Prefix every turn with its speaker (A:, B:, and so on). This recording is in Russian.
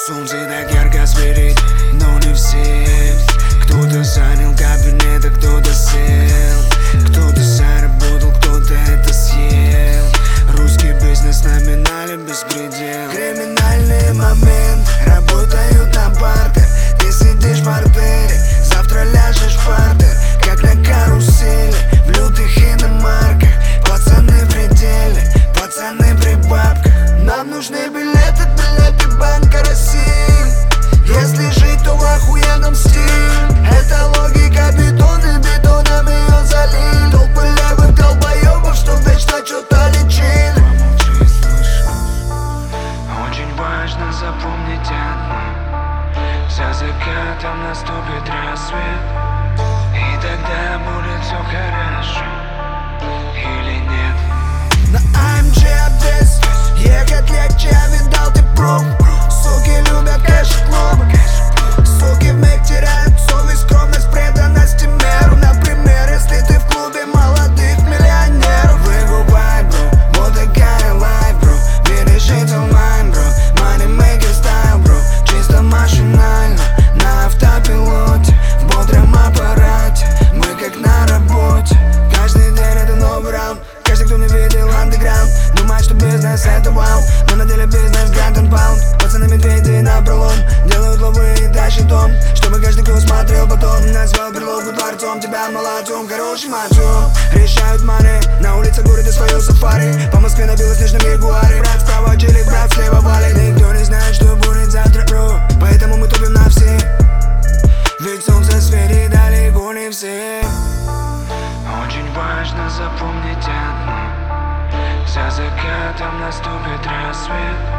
A: Солнце так ярко светит, но не все. Кто-то занял кабинет, а кто-то сел. Кто-то заработал, кто-то это съел. Русский бизнес номинали беспредел. Криминальный момент, работают на партер. Ты сидишь в портере, завтра ляжешь в партер. Как на карусели, в лютых иномарках. Пацаны в пределе, пацаны при бабках. Нам нужны билеты Банка России. Если жить, то в охуенном стиле. Это логика бетона, бетоном ее залили. Толпы левых долбоебов, что вечно что-то лечили. Помолчи, слышу. Очень важно запомнить одно: за закатом наступит рассвет, и тогда будет все хорошо. Или нет? На AMG обвес, ехать легче, видал ты проб. Суки любят кэш и клубы. Суки вмиг теряют совесть, скромность, преданность и меру. Например, если ты в клубе молодых миллионеров. Выкупай, бро, вот такая лайф, бро. Бережите онлайн, бро. Money making style, бро. Чисто машинально, на автопилоте, в бодром аппарате. Мы как на работе. Каждый день это новый раунд. Каждый, кто не видел андеграунд, думает, что бизнес это вау, но на деле бизнес гранд паунд. Пацаны медведи на пролом, делают ловы и тащат дом, чтобы каждый, кто смотрел потом, назвал берлогу дворцом. Тебя молодцом, хорошим отцом. Решают маны, на улице города свое сафари. По Москве на белоснежном ягуаре. Брат справа челик, брат слева валит. Никто не знает, что будет завтра, бро. Поэтому мы топим на все, ведь солнце светит далеко не все. Очень важно запомнить одно: за закатом наступит рассвет,